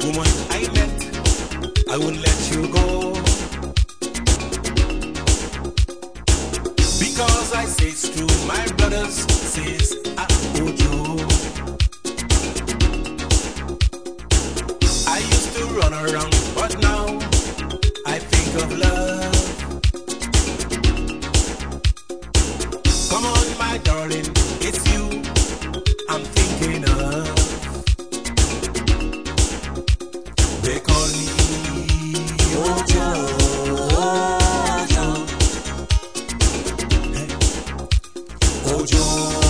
woman I met, I won't let you go. Because I say it's true, my brothers says I hold you. I used to run around, but now I think of love. Come on, my darling, it's you I'm thinking of. They call me Ojo. Ojo.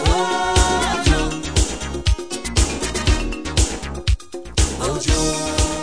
Ojo.